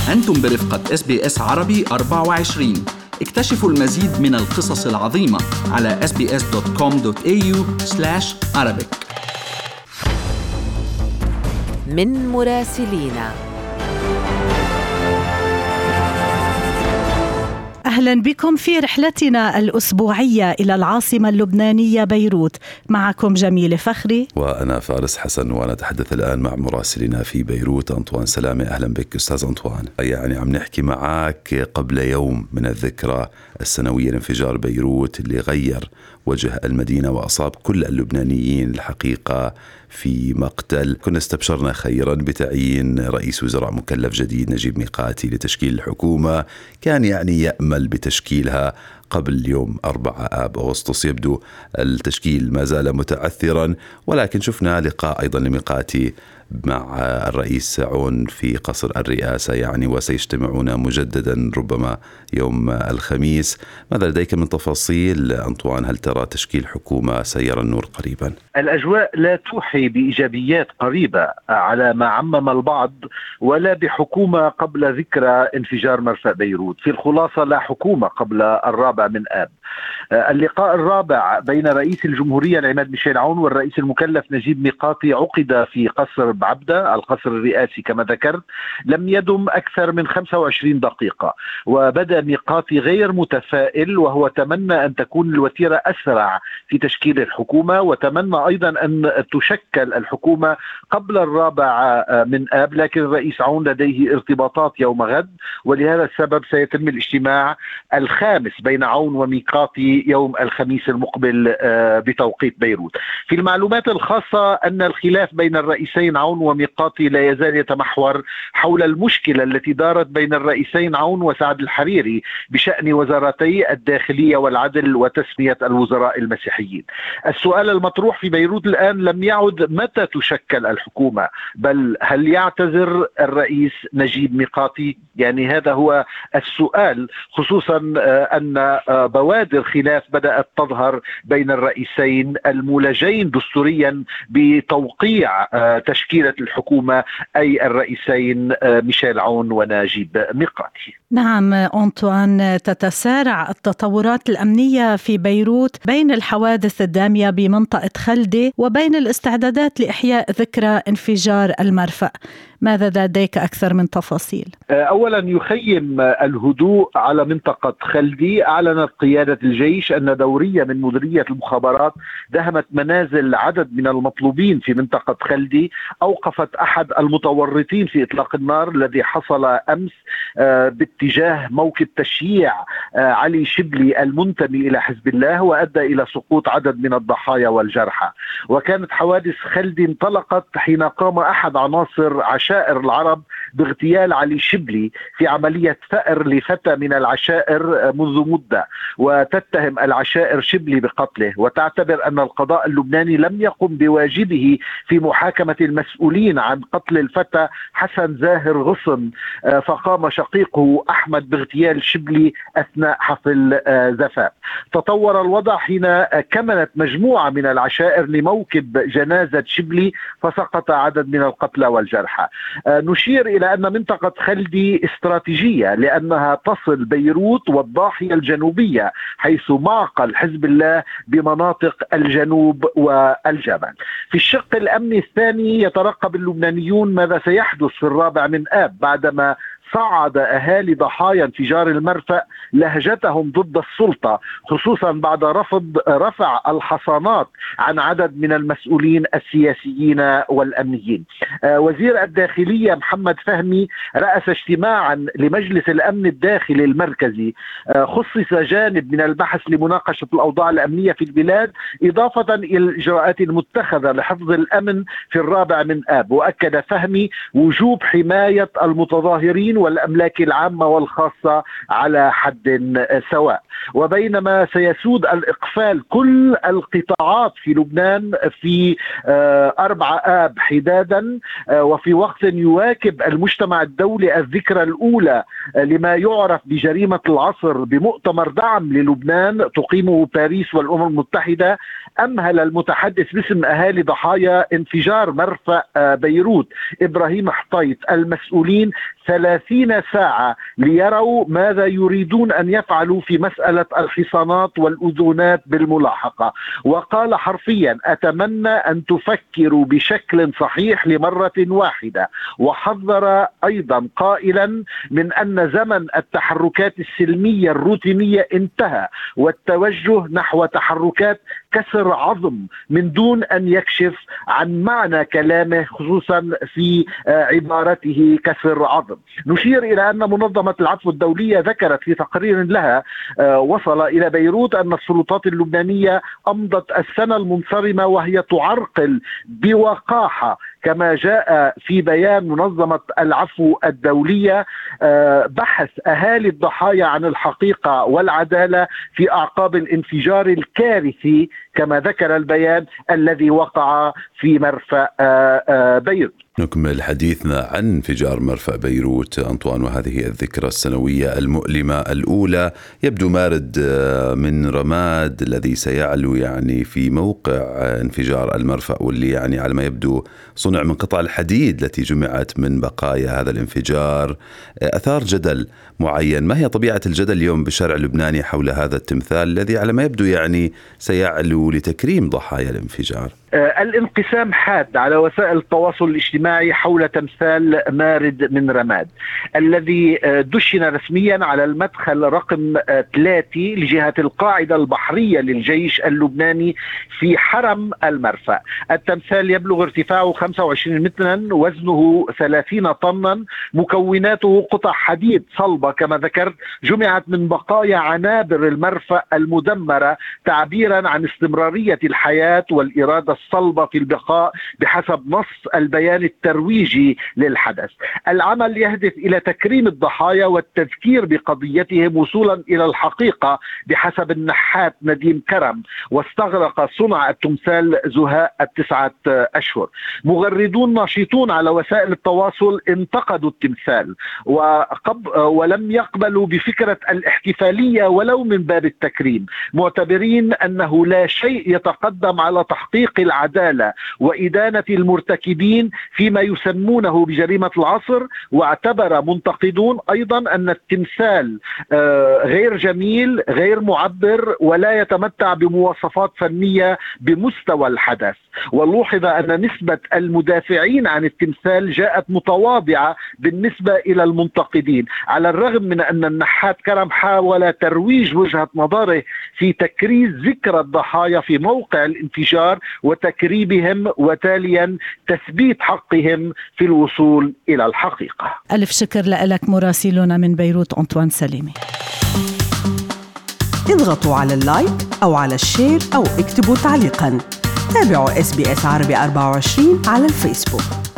أنتم برفقة SBS عربي 24. اكتشفوا المزيد من القصص العظيمة على sbs.com.au/arabic. من مراسلينا. أهلا بكم في رحلتنا الأسبوعية إلى العاصمة اللبنانية بيروت. معكم جميل فخري وأنا فارس حسن، ونتحدث الآن مع مراسلنا في بيروت أنطوان سلامة. أهلا بك أستاذ أنطوان. يعني عم نحكي معك قبل يوم من الذكرى السنوية لانفجار بيروت اللي غير وجه المدينة وأصاب كل اللبنانيين الحقيقة في مقتل. كنا استبشرنا خيرا بتعيين رئيس وزراء مكلف جديد نجيب ميقاتي لتشكيل الحكومة، كان يعني يأمل بتشكيلها قبل يوم 4 آب أغسطس. يبدو التشكيل ما زال متعثرا، ولكن شفنا لقاء أيضا لميقاتي مع الرئيس عون في قصر الرئاسة يعني، وسيجتمعون مجددا ربما يوم الخميس. ماذا لديك من تفاصيل أنطوان؟ هل ترى تشكيل حكومة سيرى النور قريبا؟ الأجواء لا توحي بإيجابيات قريبة على ما عمم البعض، ولا بحكومة قبل ذكرى انفجار مرفأ بيروت. في الخلاصة لا حكومة قبل 4 آب. اللقاء الرابع بين رئيس الجمهورية العماد ميشيل عون والرئيس المكلف نجيب ميقاتي عقد في قصر بعبدة القصر الرئاسي كما ذكرت. لم يدم أكثر من 25 دقيقة، وبدأ ميقاتي غير متفائل، وهو تمنى أن تكون الوتيرة أسرع في تشكيل الحكومة، وتمنى أيضا أن تشكل الحكومة قبل 4 آب. لكن الرئيس عون لديه ارتباطات يوم غد، ولهذا السبب سيتم الاجتماع الخامس بين عون وميقاتي يوم الخميس المقبل بتوقيت بيروت. في المعلومات الخاصة أن الخلاف بين الرئيسين عون وميقاتي لا يزال يتمحور حول المشكلة التي دارت بين الرئيسين عون وسعد الحريري بشأن وزارتي الداخلية والعدل وتسمية الوزراء المسيحيين. السؤال المطروح في بيروت الآن لم يعد متى تشكل الحكومة، بل هل يعتذر الرئيس نجيب ميقاتي؟ يعني هذا هو السؤال، خصوصا أن بوادر خلاف بدأت تظهر بين الرئيسين المولجين دستوريا بتوقيع تشكيلة الحكومة، أي الرئيسين ميشيل عون ونجيب ميقاتي. نعم أنطوان، تتسارع التطورات الأمنية في بيروت بين الحوادث الدامية بمنطقة خلدي وبين الاستعدادات لإحياء ذكرى انفجار المرفأ. ماذا لديك أكثر من تفاصيل؟ أولا يخيم الهدوء على منطقة خلدي. أعلنت قيادة الجيش أن دورية من مديرية المخابرات دهمت منازل عدد من المطلوبين في منطقة خلدي. أوقفت أحد المتورطين في إطلاق النار الذي حصل أمس باتجاه موكب تشييع علي شبلي المنتمي إلى حزب الله، وأدى إلى سقوط عدد من الضحايا والجرحى. وكانت حوادث خلدي انطلقت حين قام أحد عناصر عشائر العرب باغتيال علي شبلي في عملية ثأر لفتى من العشائر منذ مدة، وتتهم العشائر شبلي بقتله، وتعتبر أن القضاء اللبناني لم يقم بواجبه في محاكمة المسؤولين عن قتل الفتى حسن زاهر غصن، فقام شقيقه أحمد باغتيال شبلي أثناء حفل زفاف. تطور الوضع حين كملت مجموعة من العشائر لموكب جنازة شبلي، فسقط عدد من القتلى والجرحى. نشير إلى أن منطقة خلدي استراتيجية لأنها تصل بيروت والضاحية الجنوبية، حيث معقل حزب الله بمناطق الجنوب والجبل. في الشق الأمني الثاني يترقب اللبنانيون ماذا سيحدث في 4 آب، بعدما صعد أهالي ضحايا انفجار المرفأ لهجتهم ضد السلطة، خصوصا بعد رفع الحصانات عن عدد من المسؤولين السياسيين والأمنيين. وزير الداخلية محمد فهمي رأس اجتماعا لمجلس الأمن الداخلي المركزي، خصص جانب من البحث لمناقشة الأوضاع الأمنية في البلاد، إضافة إلى الإجراءات المتخذة لحفظ الأمن في 4 آب. وأكد فهمي وجوب حماية المتظاهرين والأملاك العامة والخاصة على حد سواء. وبينما سيسود الإقفال كل القطاعات في لبنان في 4 آب حدادا، وفي وقت يواكب المجتمع الدولي الذكرى الأولى لما يعرف بجريمة العصر بمؤتمر دعم للبنان تقيمه باريس والأمم المتحدة، أمهل المتحدث باسم أهالي ضحايا انفجار مرفأ بيروت إبراهيم حطيط المسؤولين 30 ساعة ليروا ماذا يريدون أن يفعلوا في مسألة الحصانات والأذونات بالملاحقة. وقال حرفيا: أتمنى أن تفكروا بشكل صحيح لمرة واحدة. وحذر أيضا قائلا من أن زمن التحركات السلمية الروتينية انتهى، والتوجه نحو تحركات كسر عظم من دون أن يكشف عن معنى كلامه، خصوصا في عبارته كسر عظم. نشير إلى أن منظمة العفو الدولية ذكرت في تقرير لها وصل إلى بيروت أن السلطات اللبنانية أمضت السنة المنصرمة وهي تعرقل بوقاحة، كما جاء في بيان منظمة العفو الدولية، بحث أهالي الضحايا عن الحقيقة والعدالة في أعقاب الانفجار الكارثي كما ذكر البيان الذي وقع في مرفأ بيروت. نكمل حديثنا عن انفجار مرفأ بيروت أنطوان، وهذه الذكرى السنوية المؤلمة الأولى. يبدو مارد من رماد الذي سيعلو يعني في موقع انفجار المرفأ، واللي يعني على ما يبدو صنع من قطع الحديد التي جمعت من بقايا هذا الانفجار، أثار جدل معين. ما هي طبيعة الجدل اليوم بالشارع اللبناني حول هذا التمثال الذي على ما يبدو يعني سيعلو لتكريم ضحايا الانفجار؟ الانقسام حاد على وسائل التواصل الاجتماعي حول تمثال مارد من رماد الذي دشن رسميا على المدخل رقم 3 لجهة القاعدة البحرية للجيش اللبناني في حرم المرفأ. التمثال يبلغ ارتفاعه 25 مترا، وزنه 30 طنا، مكوناته قطع حديد صلبة كما ذكرت، جمعت من بقايا عنابر المرفأ المدمرة، تعبيرا عن استمرارية الحياة والإرادة الصلبة في البقاء بحسب نص البيان الترويجي للحدث. العمل يهدف إلى تكريم الضحايا والتذكير بقضيتهم وصولا إلى الحقيقة بحسب النحات نديم كرم، واستغرق صنع التمثال زهاء 9 أشهر. مغردون ناشطون على وسائل التواصل انتقدوا التمثال ولم يقبلوا بفكرة الاحتفالية ولو من باب التكريم، معتبرين أنه لا شيء يتقدم على تحقيق العدالة وإدانة المرتكبين فيما يسمونه بجريمة العصر. واعتبر منتقدون أيضا أن التمثال غير جميل، غير معبر، ولا يتمتع بمواصفات فنية بمستوى الحدث. ولوحظ أن نسبة المدافعين عن التمثال جاءت متواضعة بالنسبة إلى المنتقدين، على الرغم من أن النحات كرم حاول ترويج وجهة نظره في تكريس ذكرى الضحايا في موقع الانفجار وتكريمهم، وتاليا تثبيت حقهم في الوصول إلى الحقيقة. ألف شكر لك مراسلنا من بيروت أنطوان سليمي. اضغطوا على اللايك أو على الشير أو اكتبوا تعليقا. تابعوا SBS عربي 24 على الفيسبوك.